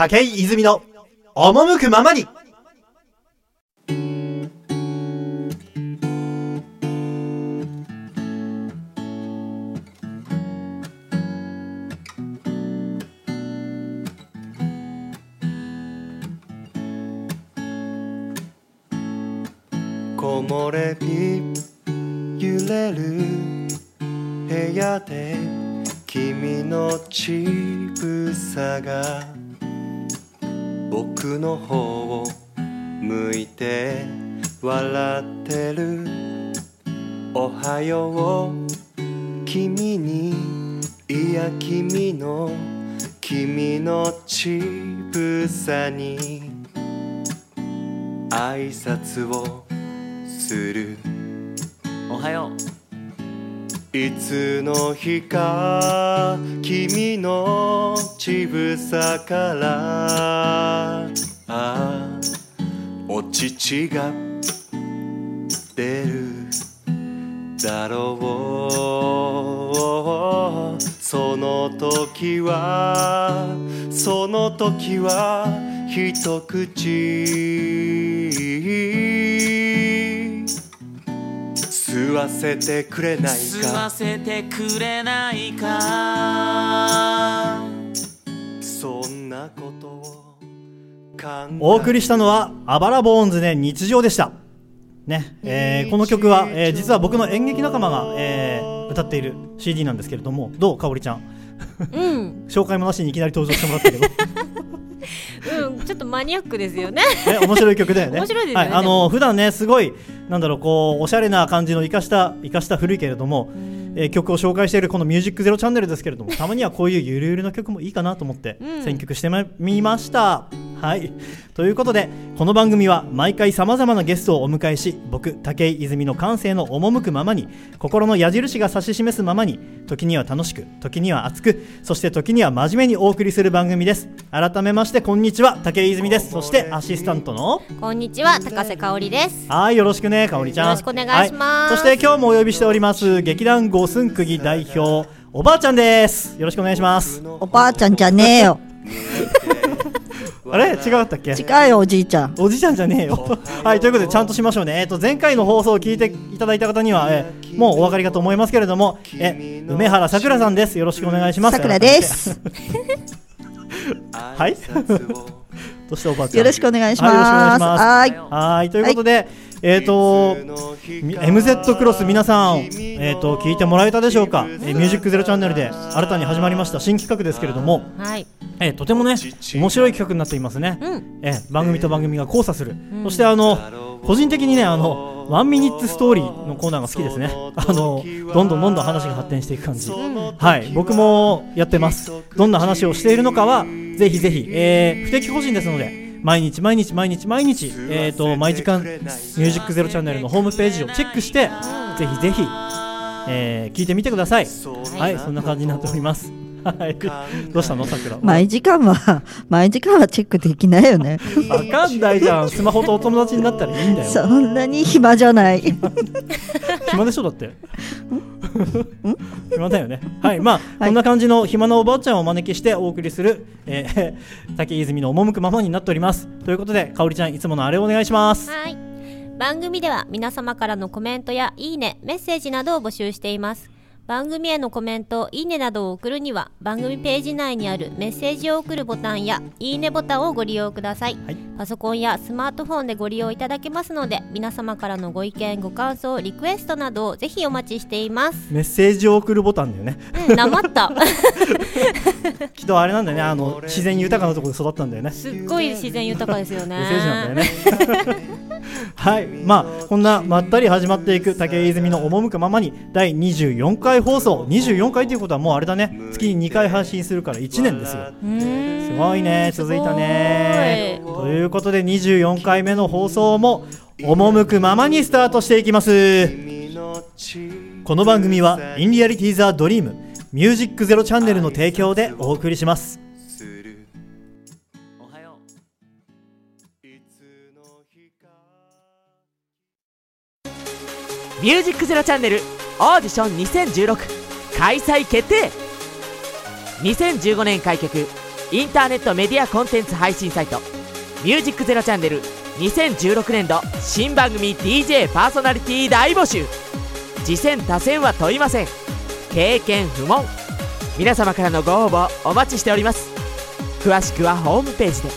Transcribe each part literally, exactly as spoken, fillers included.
武井泉の赴くままに。 木漏れ日揺れる部屋で君の乳房が僕の方を向いて笑ってる。おはよう君に、いや君の君の乳房に挨拶をする。 おはよう。いつの日か君の乳房からあお乳が出るだろう。その時はその時は一口吸わせてくれないか、 吸わせてくれないか。 そんなことを考え。 お送りしたのはあばらボーンズで日常でしたね。えー、この曲は、えー、実は僕の演劇仲間が、えー、歌っている シーディー なんですけれども、どうかおりちゃん、うん、紹介もなしにいきなり登場してもらったけどうん、ちょっとマニアックですよね。 ね、面白い曲だよね。 面白いですよね。 はい、あの普段ねすごいなんだろうこうおしゃれな感じの生かした生かした古いけれども、えー、曲を紹介しているこのミュージックゼロチャンネルですけれども、たまにはこういうゆるゆるな曲もいいかなと思って選曲してみました。はい、ということでこの番組は毎回さまざまなゲストをお迎えし、僕武井泉の感性の赴くままに、心の矢印が指し示すままに、時には楽しく時には熱く、そして時には真面目にお送りする番組です。改めましてこんにちは、武井泉です。そしてアシスタントのこんにちは、高瀬香織です。 はい、よろしくね、香織ちゃん。 よろしくお願いします。 はい、そして今日もお呼びしております劇団五寸釘代表おばあちゃんです。よろしくお願いします。 おばあちゃんじゃねえよあれ違ったっけ。 違うよ、おじいちゃん。 おじいちゃんじゃねえよはい、ということでちゃんとしましょうね。えっと前回の放送を聞いていただいた方には、えー、もうお分かりかと思いますけれども、え梅原さくらさんです。よろしくお願いします。 さくらですはいそしておばあちゃんよろしくお願いします。 はい、はい、ということで、はい、えーと エムゼット クロス皆さん、えーと聞いてもらえたでしょうか。えー、ミュージックゼロチャンネルで新たに始まりました新企画ですけれども、 はい、 えー、とてもね面白い企画になっていますね。うん、えー、番組と番組が交差する、うん、そしてあの個人的にねあのワンミニッツストーリーのコーナーが好きですね。あのどんどんどんどん話が発展していく感じ、うん、はい、僕もやってます。どんな話をしているのかはぜひぜひ、えー、不定期更新ですので毎日毎日毎日毎日、えー、と毎時間ミュージックゼロチャンネルのホームページをチェックしてぜひぜひ、えー、聞いてみてください。はい、そんな感じになっております。はい、どうしたのさくら。 毎時間は毎時間はチェックできないよね。 わかんないじゃん。スマホとお友達になったらいいんだよ。 そんなに暇じゃない暇でしょだって暇だよね。はい、まあ、はい、こんな感じの暇なおばあちゃんをお招きしてお送りする、えー、武井泉の赴くままになっております。ということでかおりちゃんいつものあれをお願いします。 はい、番組では皆様からのコメントやいいねメッセージなどを募集しています。番組へのコメント、いいねなどを送るには番組ページ内にあるメッセージを送るボタンやいいねボタンをご利用ください。はい、パソコンやスマートフォンでご利用いただけますので、皆様からのご意見ご感想リクエストなどをぜひお待ちしています。 メッセージを送るボタンだよね。 うん、なまったきっとあれなんだよね、あの自然豊かなところで育ったんだよね。 すっごい自然豊かですよね。 メッセージなんだよねはい、まあこんなまったり始まっていく武井泉の赴くままにだいにじゅうよんかい放送。にじゅうよんかいということはもうあれだね、月ににかい配信するからいちねんですよ。すごいね、続いたね。ということでにじゅうよんかいめの放送も赴くままにスタートしていきます。この番組はインリアリティザドリームミュージックゼロチャンネルの提供でお送りします。 ミュージックゼロチャンネルオーディションにせんじゅうろく開催決定。にせんじゅうごねん開局インターネットメディアコンテンツ配信サイトミュージックゼロチャンネルにせんじゅうろくねん度新番組 ディージェー パーソナリティ大募集。次戦他戦は問いません。経験不問。皆様からのご応募お待ちしております。詳しくはホームページで。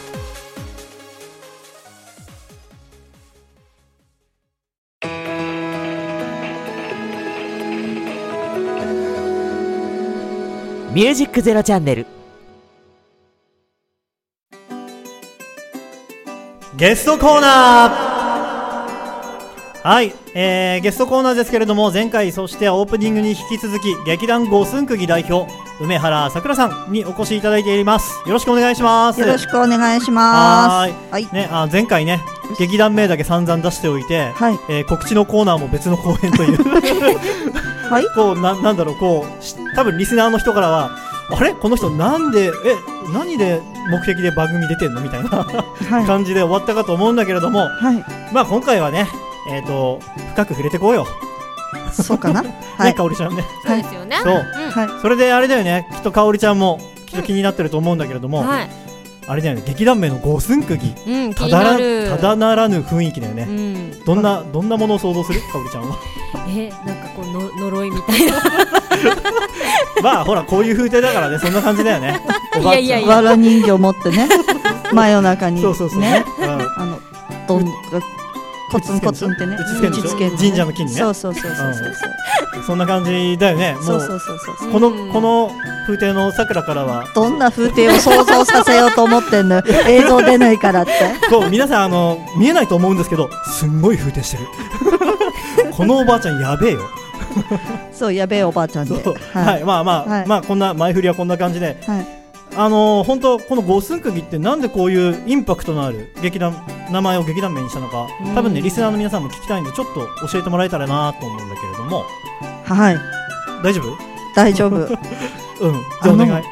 ミュージックゼロチャンネルゲストコーナー。はい、えー、ゲストコーナーですけれども、前回そしてオープニングに引き続き劇団五寸釘代表梅原さくらさんにお越しいただいています。よろしくお願いします。 よろしくお願いします。 はい、はい、ね、あ前回ね劇団名だけ散々出しておいて、はい、えー、告知のコーナーも別の公演というはい、こう な, なんだろうこう多分リスナーの人からはあれこの人なんでえ何で目的で番組出てんのみたいな、はい、感じで終わったかと思うんだけれども、はい、まあ今回はねえーと深く触れてこうよ。 そうかなはい、かおりちゃんね。 そうですよね。 そう、うん、はい、それであれだよね、きっとかおりちゃんもきっと気になってると思うんだけれども、うん、はい、あれだよね、劇団名の五寸釘、うん、ただらただならぬ雰囲気だよね、うん、どんなどんなものを想像するかおりちゃんは。 えなんかこうの呪いみたいなまあほらこういう風景だからね、そんな感じだよね。 いやいやいや、わら人形持ってね真夜中にそうそうそうね、 うん、あのどんコツンコツンってね、 打ちつける神社の木にね。 そうそうそうそうそう、 うん、そんな感じだよね。もうそうそうそうそう、 このこの風景の桜からはどんな風景を想像させようと思ってんの映像出ないからって。 そう皆さんあの見えないと思うんですけど、すんごい風景してる。このおばあちゃんやべえよ。 そうやべえおばあちゃんで、 はい、はい、まあまあ、はい、まあこんな前振りはこんな感じで、はい、あのー、本当この五寸釘ってなんでこういうインパクトのある劇団名前を劇団名にしたのか、多分ねリスナーの皆さんも聞きたいんでちょっと教えてもらえたらなと思うんだけれども。 はい、 大丈夫？ 大丈夫。うん、 じゃあお願い。うん、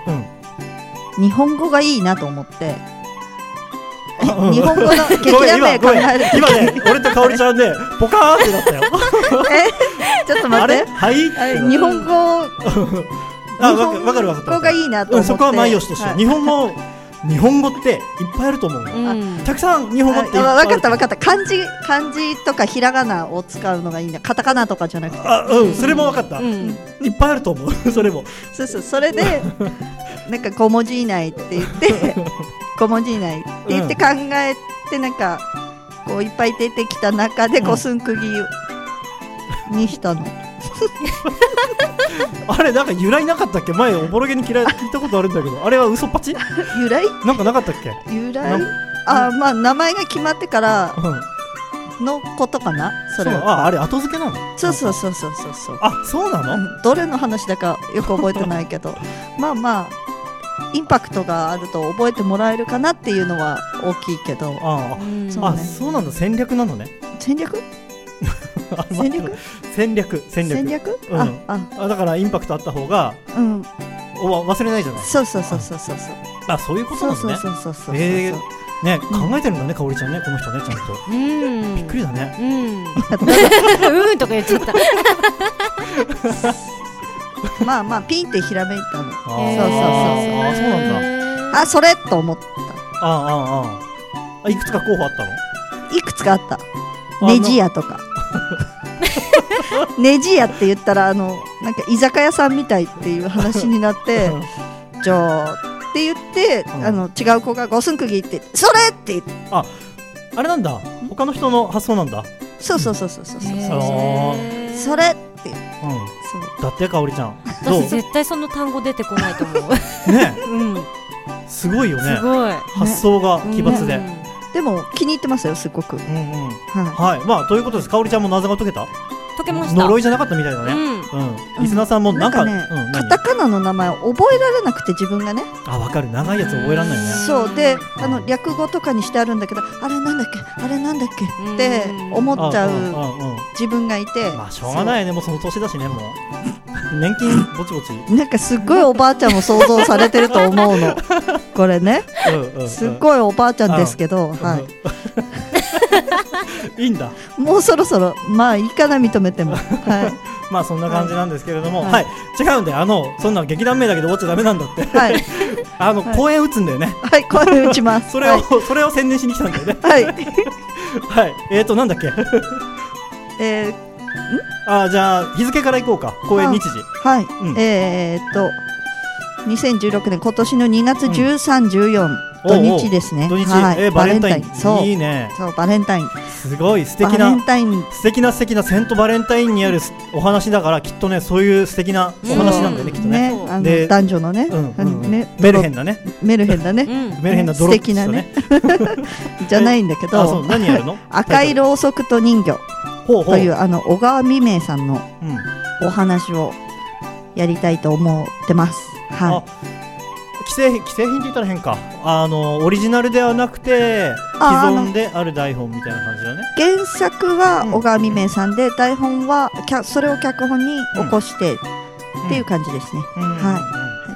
日本語がいいなと思って。うん、日本語の劇団名考える。 今ね俺とかおりちゃんでポカーってなったよ。 えちょっと待って。 はい。 日本語あ、わかるわかった。 日本語がいいなと思って、うん、 そこは前よしとして、はい、日本語日本語っていっぱいあると思うの、うん、たくさん日本語っていっぱいある。 わかったわかった。漢字漢字とかひらがなを使うのがいいんだ。カタカナとかじゃなくて。 あ、うん、それもわかった、うん、いっぱいあると思う。それもそうそう、それでなんかご文字以内って言ってご文字以内って言って考えて、なんかこういっぱい出てきた中で五寸釘にしたの。 あれなんか由来なかったっけ？前おぼろげに聞いたことあるんだけど、あれは嘘っぱち？ 由来なんかなかったっけ？ 由来あ、まあ名前が決まってからのことかな、それは。 あ、あれ後付けなの？ そうそうそうそうそうそう。 あ、そうなの？ うん、どれの話だかよく覚えてないけどまあまあインパクトがあると覚えてもらえるかなっていうのは大きいけど。 ああ、そうね、あ、そうなんだ。戦略なのね。 戦略？戦略戦略戦略戦略、 うん、ああだからインパクトあった方が、うん、お忘れないじゃない。 そうそうそうそうそう。 あ、そういうことなんだね。 そうそうそうそうそう。 えー、ね、考えてるんだね、かおりちゃんね、この人ね、ちゃんと。うん、びっくりだね。 うんうんとか言っちゃった。 まあまあピンってひらめいたの。そうそうそうそう。 あ、そうなんだ。あ、それと思った。 ああああ。いくつか候補あったの？ いくつかあった。ネジ屋とか。ネジ屋って言ったらあのなんか居酒屋さんみたいっていう話になってじゃあって言って、うん、あの違う子が五寸釘ってそれって言って、 あ、あれなんだ、他の人の発想なんだ。 そうそうそうそうそうそう、それって、うん、 そうだってかおりちゃん私絶対その単語出てこないと思うね、 うん、 すごいよね。 すごい発想が奇抜で、 ね、うん、でも気に入ってますよすごく、うんうん、 はい、はい、まあということです。かおりちゃんも謎が解けた？ 解けました。 呪いじゃなかったみたいだね、うんうん、リスナーさんもなんか、 なんかね、うん、カタカナの名前を覚えられなくて自分がね。 あ、わかる、長いやつ覚えられないよね。 そうで、あの略語とかにしてあるんだけど、あれなんだっけあれなんだっけって思っちゃう自分がいて、 まあしょうがないね、もうその年だしね、もう年金ぼちぼちなんかすっごいおばあちゃんも想像されてると思うのこれね、うんうん、すっごいおばあちゃんですけど、はいいいんだ。 もうそろそろまあいいかな、認めても、はいまあそんな感じなんですけれども、 はいはい、違うんで、あのそんな劇団名だけで終わっちゃダメなんだって、 はい、 あの、はい、公演打つんだよね。 はい、公演打ちます。 それを、 はい、 それを宣伝しに来たんだよね。 はい。 はい、えーとなんだっけ。 えー、ん？ あ、じゃあ日付からいこうか。公演日時。 はい。 うん、 えーっとにせんじゅうろくねん今年のにがつじゅうさん、じゅうよん土日ですね。 土日、 はい、 えー、バレンタイン。 そういいね。 そうバレンタイン。 すごい素敵なバレンタイン素敵な素敵なセントバレンタインにあるお話だから、きっとねそういう素敵なお話なんだよね、きっとね。 ね、あの男女のね、 うんうんうん、 ねメルヘンだね。 メルヘンだね。 メルヘンなドロッとしたね。 じゃないんだけど。 あ、そう、何やるの？ 赤いろうそくと人魚というあの小川未明さんのお話をやりたいと思ってます。はい。 既製品、既製品って言ったら変か。あのオリジナルではなくて既存である台本みたいな感じだね。 原作は小川未明さんで、うん、台本はそれを脚本に起こして、うん、っていう感じですね。うん、はい。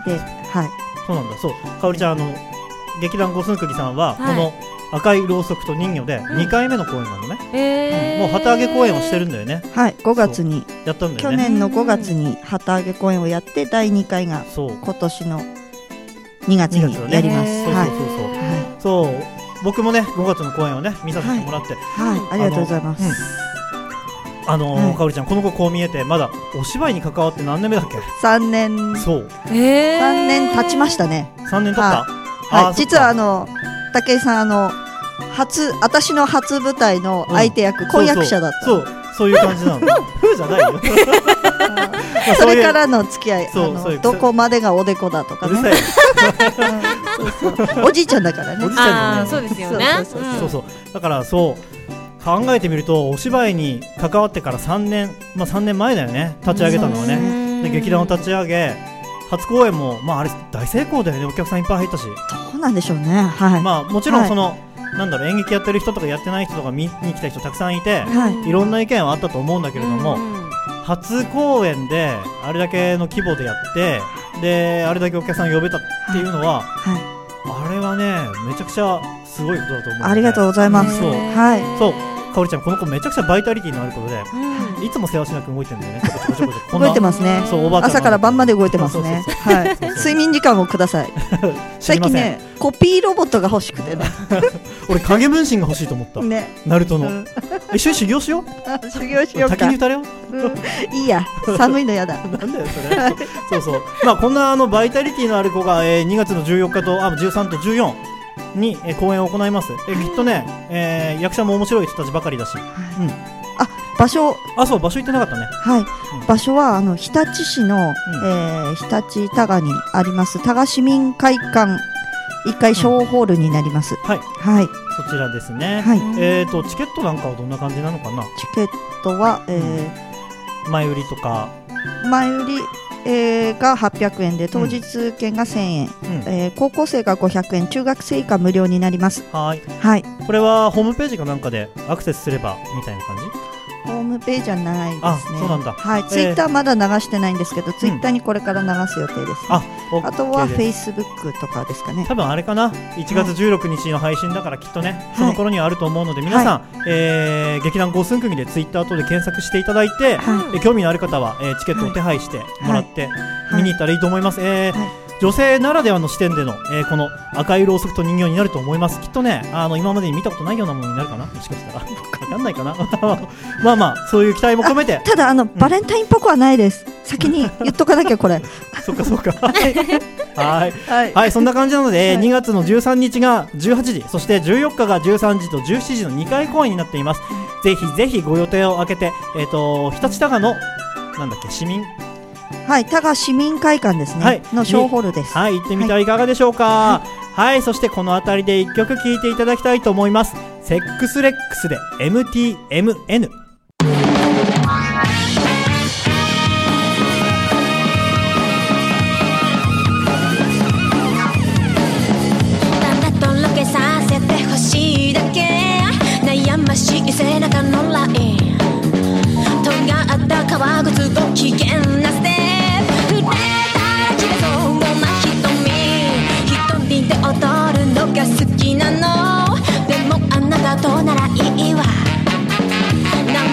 で、はい。 そうなんだ。そう。かおりちゃん、あの劇団五寸釘さんは、はい、この赤いろうそくと人魚でにかいめの公演なのね。うん、もう旗揚げ公演をしてるんだよね。 はい。ごがつにやったんだよね。 去年のごがつに旗揚げ公演をやって、だいにかいが今年のにがつにやります。 そうそうそうそう、はい、そう僕もねごがつの公演をね見させてもらって、 はい、はい、ありがとうございます。 あのーうん、かおりちゃん、この子こう見えてまだお芝居に関わって何年目だっけ？ さんねん。 そう、 えー、さんねん経ちましたね。 さんねん経った。 はい、はい、実はあの武井さん、あの初私の初舞台の相手役、うん、婚約者だった。 そうそうそう、そういう感じなの。ふうじゃないよ。 それからの付き合い、そうそう、どこまでがおでこだとかね。おじいちゃんだからね。 おじいちゃんだね。 そうですよね。 そうそう、だからそう考えてみると、お芝居に関わってからさんねん、まあさんねんまえだよね、立ち上げたのはね。で劇団を立ち上げ、初公演もまああれ大成功だよね。お客さんいっぱい入ったし。 そうなんでしょうね。はい。 まあもちろんその、はい、なんだろう、演劇やってる人とかやってない人とか見に来た人たくさんいて、はい、いろんな意見はあったと思うんだけれども、初公演であれだけの規模でやって、であれだけお客さん呼べたっていうのは、はいはい、あれはねめちゃくちゃすごいことだと思う、ね、 ありがとうございます。 そう、 はい、 そう、かおりちゃん、この子めちゃくちゃバイタリティのあることで、うん、いつもせわしなく動いてるんだよね。ちょこちょこちょこちょこ動いてますね。 そう、おばあちゃん朝から晩まで動いてますね。はい、睡眠時間をください。最近ね、コピーロボットが欲しくてね。 俺影分身が欲しいと思った。 ね、 ナルトの。一緒に修行しよう。修行しようか。 滝に打たれよう。いいや、寒いのやだ。 なんだよそれ。そうそう。まあこんなあのバイタリティのある子が、えー、にがつのじゅうよっかとあじゅうさんとじゅうよんに、えー、公演を行います。えー、きっとね、えー、役者も面白い人たちばかりだし。うん。 あ、場所。 あ、そう、場所行ってなかったね。 はい。うん、場所はあの日立市の、うん、えー、日立多賀にあります多賀市民会館いっかい小ホールになります。 うん、はい。 はい。 そちらですね。 はい。 えっとチケットなんかはどんな感じなのかな。 チケットは、えー、前売りとか。 前売り、えー、がはっぴゃくえんで当日券がせんえん、うん、えー、高校生がごひゃくえん、中学生以下無料になります。 はい。 はい。 これはホームページかなんかでアクセスすればみたいな感じ？ ホームページじゃないですね。 あ、そうなんだ。 はい、ツイッターまだ流してないんですけど、ツイッターにこれから流す予定です、ね。あ、あとはフェイスブックとかですかね。 多分あれかな。いちがつじゅうろくにちの配信だからきっとね、はい、その頃にはあると思うので、皆さん、はい、えー、劇団五寸釘でツイッター等で検索していただいて、はい、え興味のある方は、えー、チケットを手配してもらって、はい、見に行ったらいいと思います。えーはい、女性ならではの視点での、えー、この赤いろうそくと人形になると思います。きっとね、あの今までに見たことないようなものになるかな。もしかしたら分かんないかな。まあまあそういう期待も込めて。 ただあの、うん、バレンタインっぽくはないです。先に言っとかなきゃこれ。 そっかそっか。はいはい、はい、そんな感じなので、はい、にがつのじゅうさんにちがじゅうはちじ、そしてじゅうよっかがじゅうさんじとじゅうしちじのにかい公演になっています。うん、ぜひぜひご予定を空けて、えっと日立多賀のなんだっけ市民。 はい、多賀市民会館ですね、はい、の小ホールです。 はい、行ってみてはいかがでしょうか。はい、はい、そしてこの辺りでいっきょく聴いていただきたいと思います。セックスレックスで エムティーエムエヌ。 させてほしいだけ悩ましい背中のライン尖った革靴ご機嫌なステップ触れたら切れそうな瞳一人で踊るのが好きなのでもあなたとならいいわ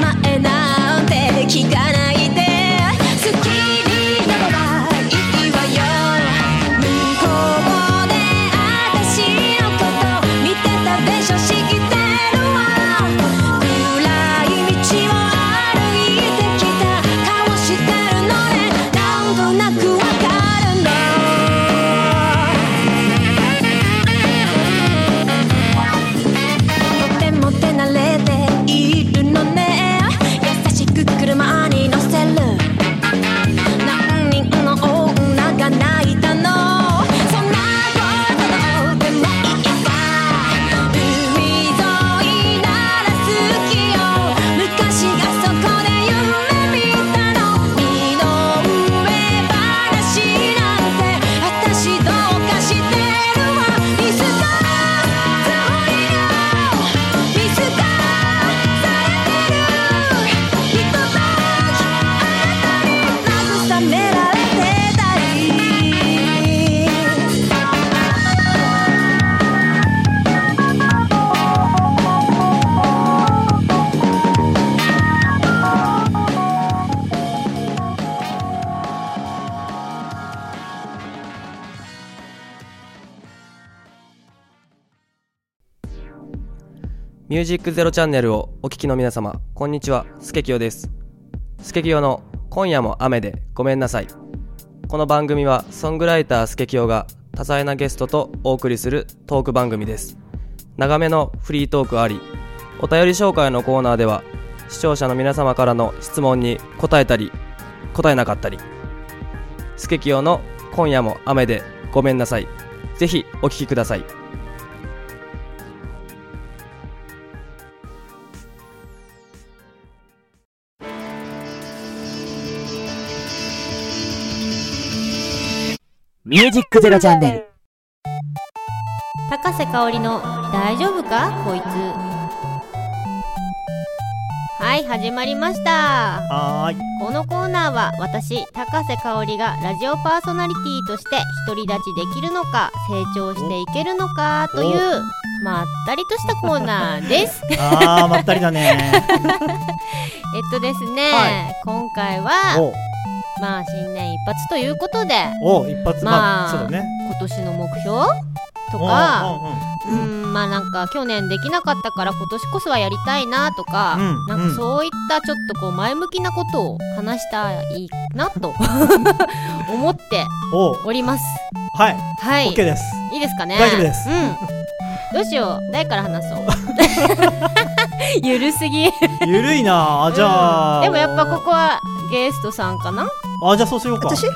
ミュージックゼロチャンネルをお聞きの皆様、こんにちは、スケキヨです。スケキヨの今夜も雨でごめんなさい。この番組はソングライタースケキヨが多彩なゲストとお送りするトーク番組です。長めのフリートークあり、お便り紹介のコーナーでは視聴者の皆様からの質問に答えたり答えなかったり、スケキヨの今夜も雨でごめんなさい。ぜひお聞きください。 ミュージックゼロチャンネル。 高瀬香織の大丈夫かこいつ。はい、始まりました。 はーい。 このコーナーは私高瀬香織がラジオパーソナリティとして独り立ちできるのか成長していけるのかというまったりとしたコーナーです。 あーまったりだね。 えっとですね、 はい、 今回はまあ新年一発ということで、 お一発、まあ、そうだね、 今年の目標とか、うんうんうん、まあなんか去年できなかったから今年こそはやりたいなとか、うん、なんかそういったちょっとこう前向きなことを話したいなと思っております。 はい、 はい、 OK です。 いいですかね。 大丈夫です。 うん。どうしよう、誰から話そう。ゆるすぎ。 ゆるいな。じゃあ、 うん、でもやっぱここはゲストさんかな。 あ、じゃあそうしようか。 私？ うん。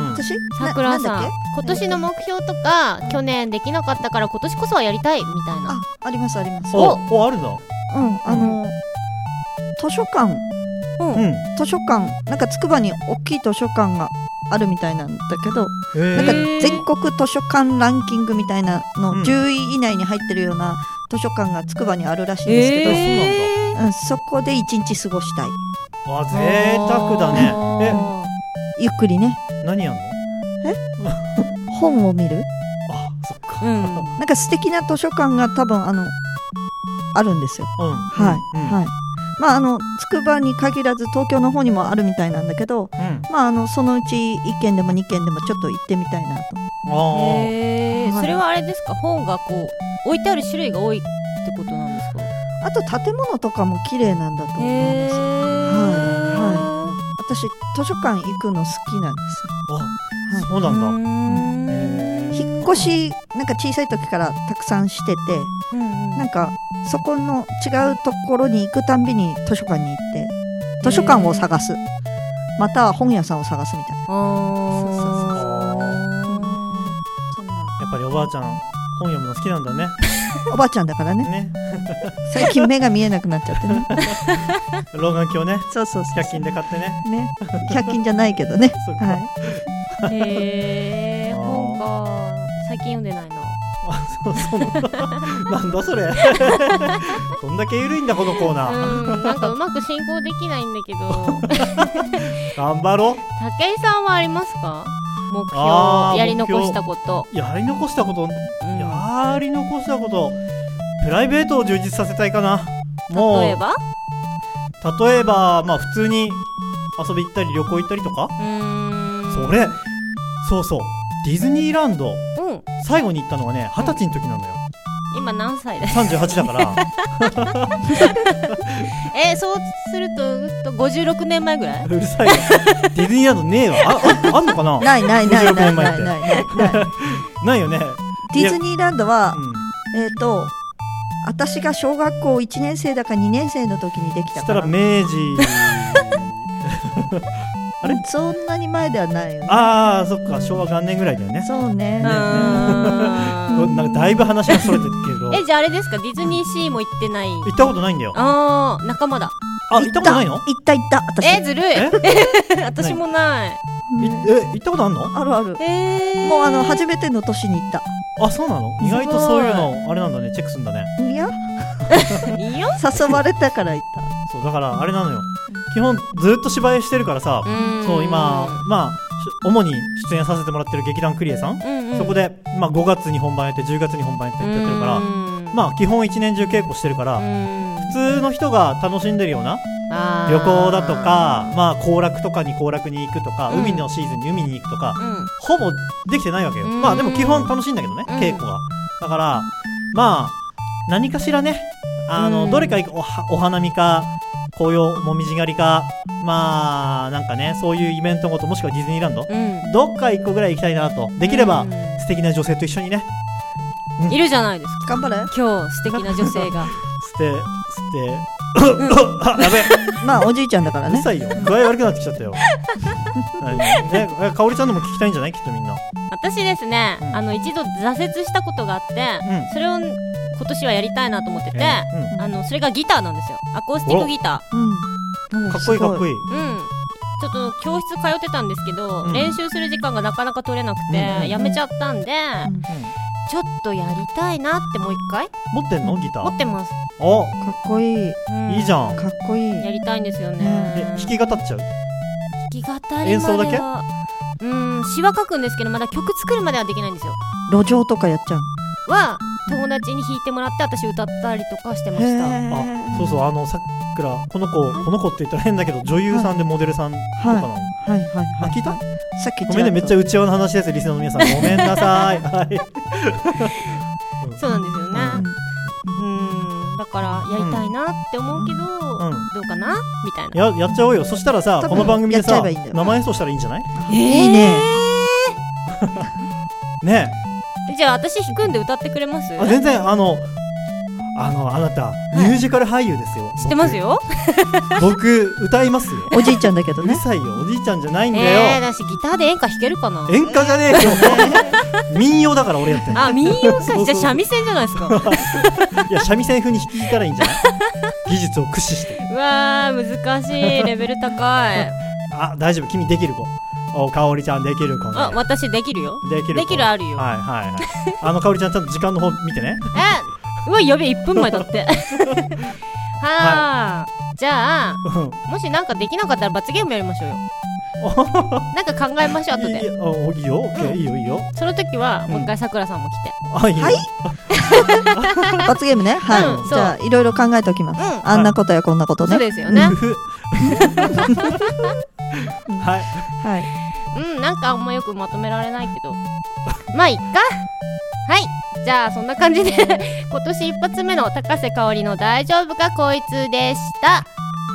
私？ さくらさん、今年の目標とか去年できなかったから今年こそはやりたいみたいな。 あ、ありますあります。 お、おあるんだ。 うん、あの、うん、図書館、うん、図書館、なんかつくばに大きい図書館があるみたいなんだけど、なんか全国図書館ランキングみたいなのじゅうい以内に入ってるような図書館がつくばにあるらしいんですけど、そうなんだ、うん、そこで一日過ごしたい。 わ、贅沢だね。え、 ゆっくりね。 何やんの？ え本を見る？ あ、そっか、 うん、なんか素敵な図書館が多分あのあるんですよ、うん、はい、うん、はい。まああのつくばに限らず東京の方にもあるみたいなんだけど、うん、まああのそのうちいっけんでもにけんでもちょっと行ってみたいなと。 あ、へー、はい、それはあれですか、本がこう置いてある種類が多いってことなんですか？ あと建物とかも綺麗なんだと思います。はいはい。私図書館行くの好きなんです。 あ、はい、そうなんだ。うん、 引っ越しなんか小さい時からたくさんしてて、うんうん、なんかそこの違うところに行くたんびに図書館に行って図書館を探す、または本屋さんを探すみたいな。そうそうそう。そんな。 やっぱりおばあちゃん本読むの好きなんだね。 おばあちゃんだからね。ね最近目が見えなくなっちゃってね。 老眼鏡ね。 そうそうそう。 ひゃく均で買ってね。ね。 ひゃく均じゃないけどね。 はい。へー、本か。最近読んでないな。 あ、そうそうなんだ。なんだそれ。どんだけ緩いんだこのコーナー。 うん、なんかうまく進行できないんだけど。 頑張ろう。 武井さんはありますか？目標、やり残したこと。 やり残したこと、うん、やり残したこと、プライベートを充実させたいかな。もう例えば例えばまあ普通に遊び行ったり旅行行ったりとか。うーん、それそうそう、ディズニーランド、うん、最後に行ったのがねはたちの時なのよ。 今何歳ですか？ さんじゅうはちだから。 えー、そうするとごじゅうろくねんまえぐらい？ うるさいよ。ディズニーランドねえわ。あ、あ、あんのかな？ ないないないないないないないよね。 ディズニーランドは、うん、えっ、ー、と私が小学校いちねん生だかにねん生の時にできたから。 そしたら明治。あれ、 そんなに前ではないよね。 ああ、そっか、昭和元年ぐらいだよね。 そうね。ね、 なんかだいぶ話がそれてるけど。 え、じゃああれですか、ディズニーシーも行ってない？ 行ったことないんだよ。 ああ、仲間だ。 あ、行ったことないの？ 行った行った。私。 え、ずるい。私もない。 え、行ったことあんの？ あるある。 えー、 もうあの初めての年に行った。 あ、そうなの？意外とそういうのあれなんだね、チェックするんだね。 いや。 いいよ。 誘われたから行った。 そうだからあれなのよ。基本ずっと芝居してるからさ、そう今まあ主に出演させてもらってる劇団クリエさん、うんうん、そこでまあごがつに本番やってじゅうがつに本番やってやってるから、まあ基本一年中稽古してるから、普通の人が楽しんでるような旅行だとか、まあ行楽とかに行楽に行くとか、うん、海のシーズンに海に行くとか、うん、ほぼできてないわけよ。まあでも基本楽しいんだけどね、稽古が。だからまあ何かしらね、 あの、 うんどれか行くおはお花見か紅葉もみじ狩りか、まあなんかねそういうイベントごと、もしくはディズニーランド、 うんどっか一個ぐらい行きたいなと。できればうん素敵な女性と一緒にね、 いるじゃないですか頑張れ。 今日素敵な女性が捨て捨てあ、やべえ、 まあおじいちゃんだからね。 うるさいよ、具合悪くなってきちゃったよ何ね、えかおりちゃんでも聞きたいんじゃない、きっとみんな。 私ですね、 うんあの一度挫折したことがあって、 うんそれを今年はやりたいなと思ってて、 えあのそれがギターなんですよ。アコースティックギタうん。 かっこいいかっこいい。 ー。うん。ちょっと教室通ってたんですけど、 うん練習する時間がなかなか取れなくて、 うんうんやめちゃったんで、 うんうんちょっとやりたいなってもう一回持ってんのギター？ 持ってます。 お、 かっこいい。 うんいいじゃん。 かっこいい。 やりたいんですよね。 え、弾き語っちゃう？ 弾き語りまでは演奏だけうん詩は書くんですけど、まだ曲作るまではできないんですよ。 路上とかやっちゃう。 は友達に弾いてもらって私歌ったりとかしてまへした。 ーあ、そうそう、あのさくら、この子この子って言ったら変だけど女優さんでモデルさんとかなの。 はいはいはい。 あ、聞いた？ さっきごめんね、めっちゃゃ内輪の話です、リスナーの皆さんごめんなさい。はい。 そうなんですよね。うんだからやりたいなって思うけど、 んどうかなみたいな。 ややっちゃおうよ。そしたらさ、 多分この番組でやっちゃえさばいいんだよ生演奏したらいいんじゃない？ えーいいね。 ねじゃあ私弾くんで歌ってくれます？ え。あ、全然あのあのあなたミュージカル俳優ですよ。 知ってますよ。 僕。僕歌いますよ。 おじいちゃんだけどね。 うるさいよ、おじいちゃんじゃないんだよ。 えー、だしギターで演歌弾けるかな？ 演歌じゃねえよ。民謡だから俺やってんの。 あ、民謡か。 そうそうじゃあ三味線じゃないですか。 いや、三味線風に弾いたらいいんじゃない？技術を駆使して。 うわー難しい、レベル高い。 あ、大丈夫、君できる子。お、かおりちゃんできる子ね。 あ、私できるよ。 できる子できるあるよ。 はいはいはい。あのかおりちゃんちゃんと時間の方見てね。 え、うわやべえいっぷんまえだって。はあ、じゃあうんもしなんかできなかったら罰ゲームやりましょうよ。なんか考えましょう後で。 いいあおいいよ、オッケー、いいよいいよ。 その時はもう一回さくらさんも来て。 あ、いいよ。 はい罰ゲームね。はい。 うんじゃあいろいろ考えておきます。 うんあんなことやこんなことそうね。 ですよね。 うふはい。 はい。 うん、なんかあんまよくまとめられないけど、まあいっか。はい、じゃあそんな感じで今年一発目の高瀬香織の大丈夫かこいつでした。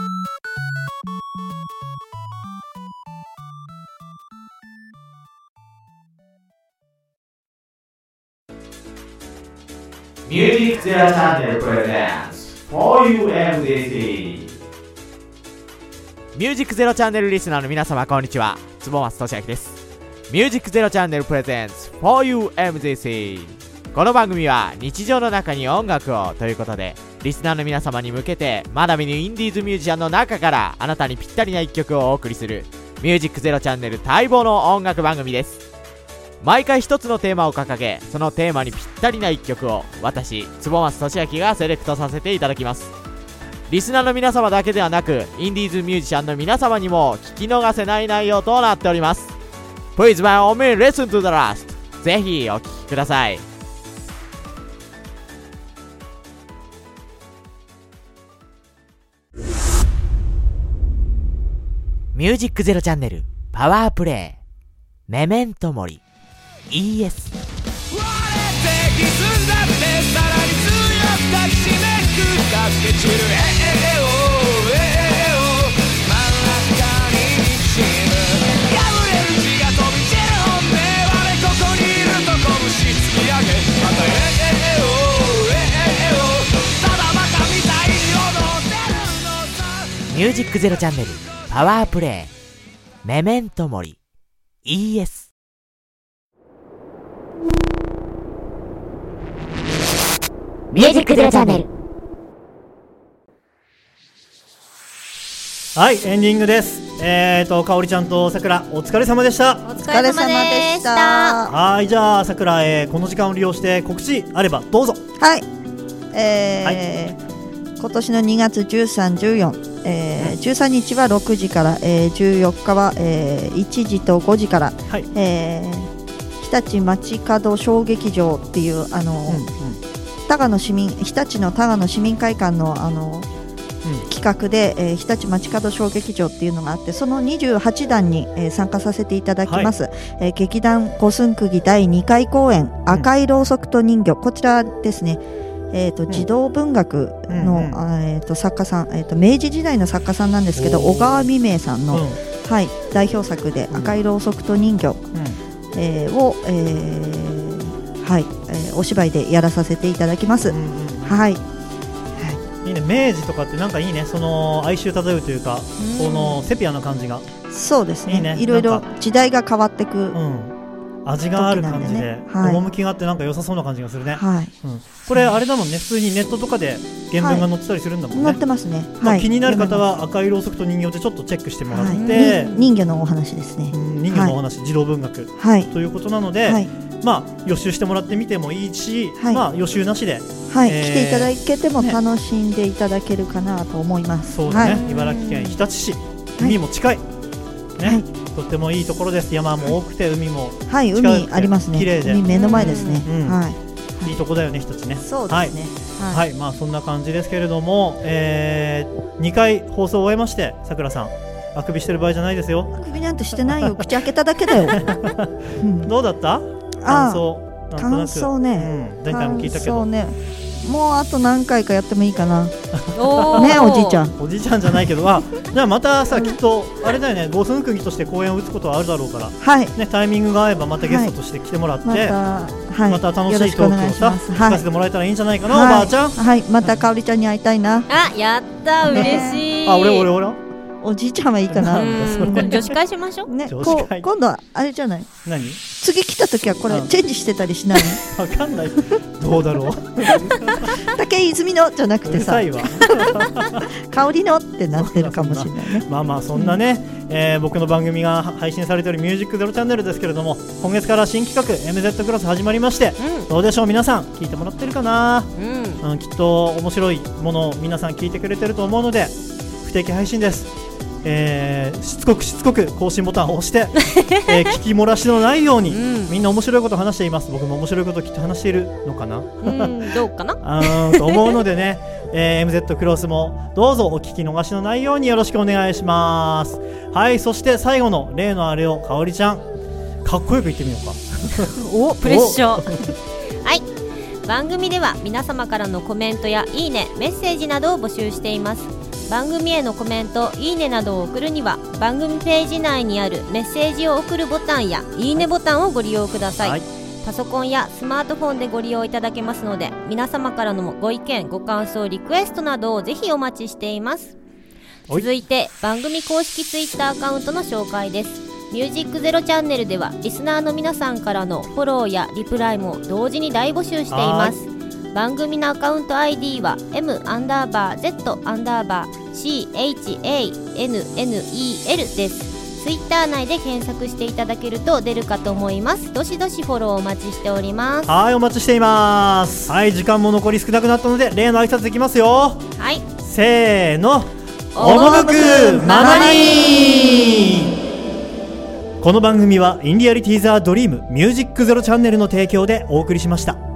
ミュージックゼロチャンネルプレゼンツ フォーユーエムディーシー ミュージックゼロチャンネルリスナーの皆様こんにちは、坪松俊明です。ミュージックゼロチャンネルプレゼンツ フォーユーエムディーシー。 この番組は日常の中に音楽をということで、リスナーの皆様に向けてまだ見ぬインディーズミュージシャンの中からあなたにぴったりな一曲をお送りするミュージックゼロチャンネル待望の音楽番組です。毎回一つのテーマを掲げ、そのテーマにぴったりな一曲を私坪松俊明がセレクトさせていただきます。リスナーの皆様だけではなくインディーズミュージシャンの皆様にも聞き逃せない内容となっております。 Please by all means listen to the last。 ぜひお聴きください。ミュージックゼロチャンネルパワープレイメメントモリ イーエス。 割れて歪んだってさらに強く抱きしめく駆け散るえええおええお真ん中に滲む破れる血が飛び散る本音我ここにいると拳突き上げまたえええおえええおただバカみたいに踊ってるのさ。 ミュージックゼロチャンネルパワープレイメメントモリ イーエス。 ミュージックゼロチャンネル。 はい、エンディングです。えーとかおりちゃんとさくらお疲れ様でした。 お疲お疲れ様でした。 はい、じゃあさくら、えーこの時間を利用して告知あればどうぞ。 はい。えー今年のにがつじゅうさん、じゅうよん、えー、じゅうさんにちはろくじから、えー、じゅうよっかは、えー、いちじとごじから、 はい。 えー、日立街角小劇場っていうあの、 うんうん多賀の市民日立の多賀の市民会館のあのうん企画で、えー、日立街角小劇場っていうのがあって、そのにじゅうはちだんに、えー、参加させていただきます、えー劇団五寸釘だいにかい公演、赤いろうそくと人魚、こちらですね、 えー、と児童文学の、 うんうんあえー、と作家さん、えー、と明治時代の作家さんなんですけど、 おー小川未明さんの、 うんはい、代表作で「赤いろうそくと人魚」えーを、えーはいえーお芝居でやらさせていただきます。 うんうんはい、 いいね、明治とかってなんかいいね、その哀愁漂うというか、このセピアな感じが、 そうですね、 いいねいろいろなんか時代が変わってく、 うん、味がある感じで、 時なんでねはい趣があってなんか良さそうな感じがするね、 はい、 うん、これあれだもんね、普通にネットとかで原文が載ってたりするんだもんね、 載ってますね、 まあはい、 気になる方読は赤いろうそくと人形でちょっとチェックしてもらっめますて、 はい、に人魚のお話ですねう。ん人魚のお話、児童文学はい、 ということなので、 はい、 まあ予習してもらってみてもいいし、 はいまあ予習なしで、 はい、 えー来ていただけてもね楽しんでいただけるかなと思います。 そうだね、 はい、 茨城県日立市、海も近い、ね、 はいとってもいいところです。山も多くて海もはい、 近くて海ありますね。 綺麗で海目の前ですね。 うんはい、 いいとこだよね、日立ね。 そうですね。 はい、 は、 はいい、まあそんな感じですけれども、えー、にかい放送を終えまして、さくらさん、あくびしてる場合じゃないですよ。 あくびなんてしてないよ。口開けただけだよ。うんどうだった感想、なんとなく感想ね、 うん、前回も聞いたけど、 感想ね、もうあと何回かやってもいいかな。 おーね、おじいちゃん。 おじいちゃんじゃないけど、あ、じゃあまたさ、きっとあれだよね、ごふん釘として公演を打つことはあるだろうから、 はい、 ね、タイミングが合えばまたゲストとして来てもらって、 また、はい、 また楽しよろいトーしくお願いクをさ、 します。 聞はいかせてもらえたらいいんじゃないかな、 はいおばあちゃん。 はい、またかおりちゃんに会いたいな。 あ、やった嬉しい。 あ、俺俺俺おじいちゃんはいいかな。 うなんだそれんこれ女子会しましょう。 ね、 女子こう会今度はあれじゃない。 何次来た時はこれうんチェンジしてたりしないの？ わかんないどうだろう竹井泉のじゃなくうてさ、 るさいわ香りのってなってるかもしれないね。 まあまあそんなね、えー僕の番組が配信されているミュージックゼロチャンネルですけれども、今月から新企画 エムゼット クラス始まりまして、どうでしょう皆さん、聞いてもらってるかな、 うん、うん、 うん、きっと面白いものを皆さん聞いてくれてると思うので、不定期配信です、えーしつこくしつこく更新ボタンを押して、えー聞き漏らしのないように、 うんみんな面白いことを話しています。僕も面白いことをきっと話しているのかなうん、どうかな。 あーと思うのでね、えー、エムゼット クロスもどうぞお聞き逃しのないようによろしくお願いします。はい、そして最後の例のあれをかおりちゃん、かっこよく言ってみようか。 お、プレッシャー。はい、番組では皆様からのコメントやいいね、メッセージなどを募集しています。番組へのコメント、いいねなどを送るには番組ページ内にあるメッセージを送るボタンやいいねボタンをご利用ください、 はい、 パソコンやスマートフォンでご利用いただけますので、皆様からのご意見ご感想リクエストなどをぜひお待ちしています。 はい続いて番組公式ツイッターアカウントの紹介です。ミュージックゼロチャンネルではリスナーの皆さんからのフォローやリプライも同時に大募集しています。番組のアカウント アイディー は M アンダーバー Z アンダーバー シーエイチエーエヌエヌイーエル です。ツイッター内で検索していただけると出るかと思います。どしどしフォローお待ちしております。 はい、お待ちしています。はい、時間も残り少なくなったので例の挨拶いきますよ。 はい、 せーの、 お赴くままに。この番組はインリアリティザードリームミュージックゼロチャンネルの提供でお送りしました。